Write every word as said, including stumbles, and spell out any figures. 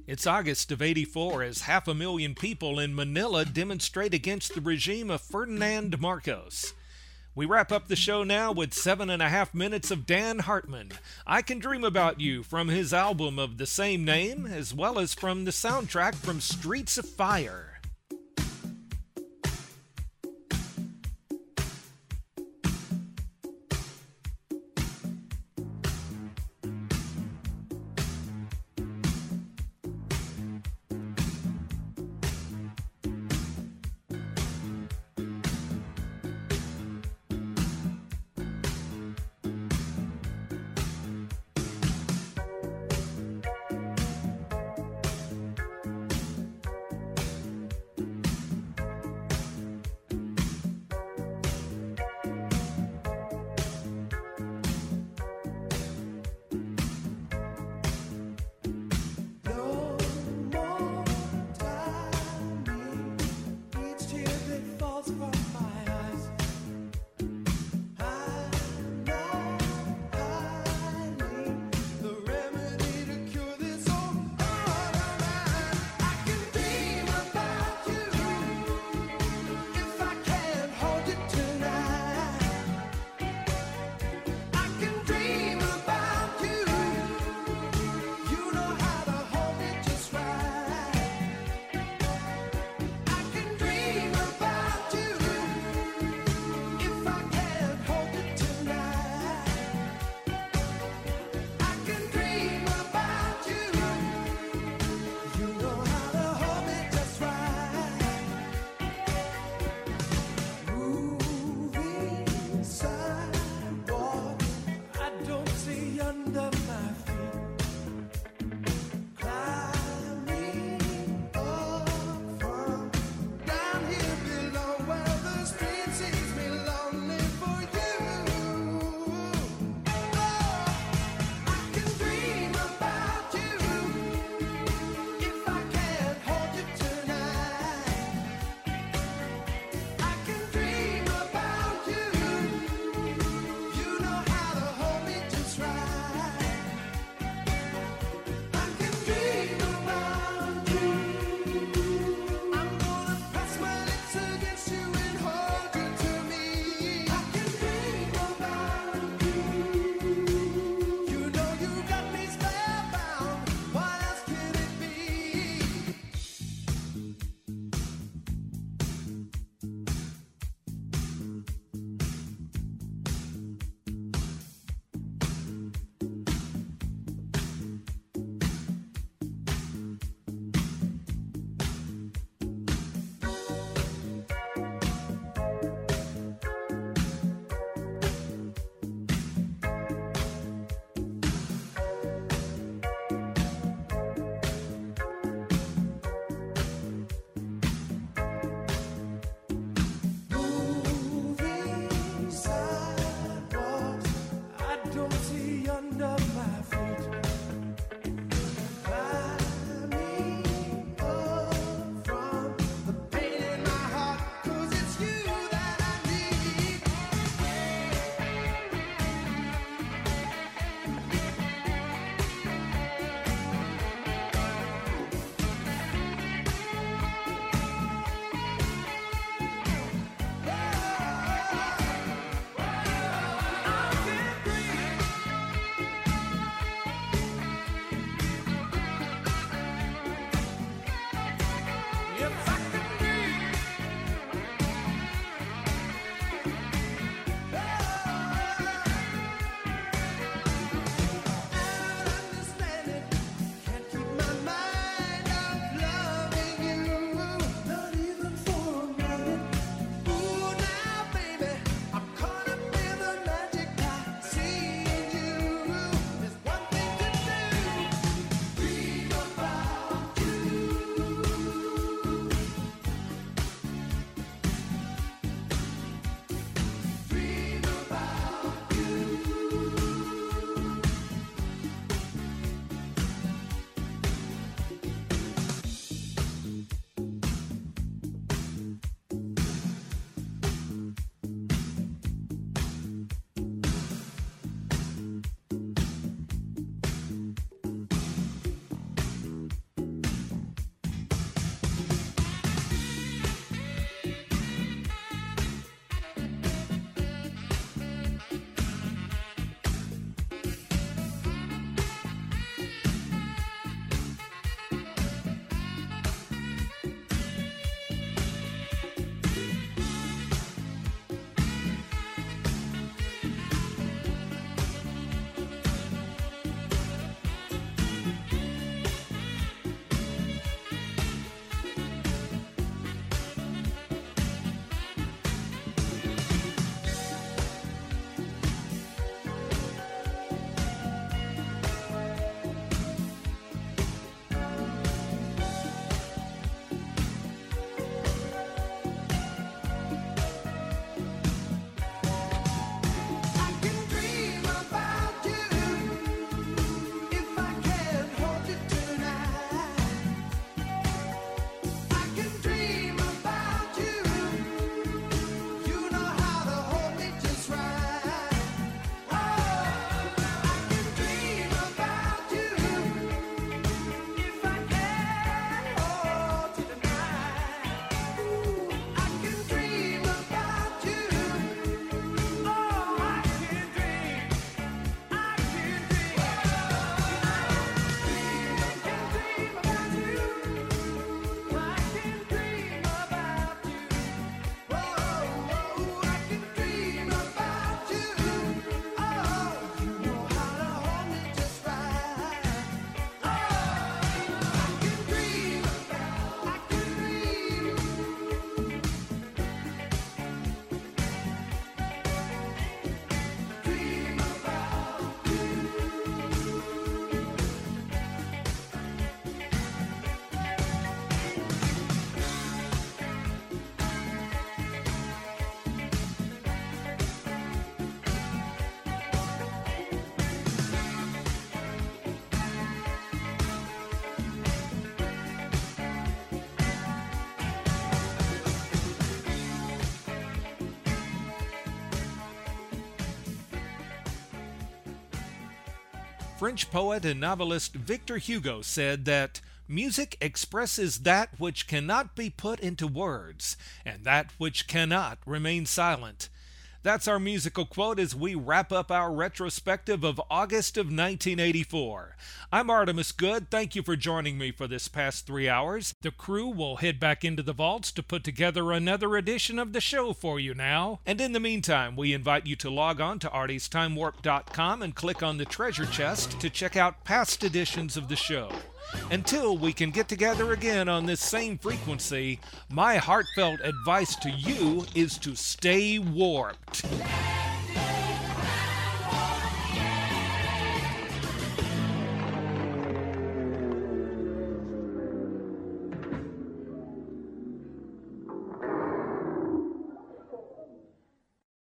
It's August of eighty-four as half a million people in Manila demonstrate against the regime of Ferdinand Marcos. We wrap up the show now with seven and a half minutes of Dan Hartman. I Can Dream About You from his album of the same name, as well as from the soundtrack from Streets of Fire. French poet and novelist Victor Hugo said that music expresses that which cannot be put into words, and that which cannot remain silent. That's our musical quote as we wrap up our retrospective of August of nineteen eighty-four. I'm Artemis Good. Thank you for joining me for this past three hours. The crew will head back into the vaults to put together another edition of the show for you now. And in the meantime, we invite you to log on to arties time warp dot com and click on the treasure chest to check out past editions of the show. Until we can get together again on this same frequency, my heartfelt advice to you is to stay warped.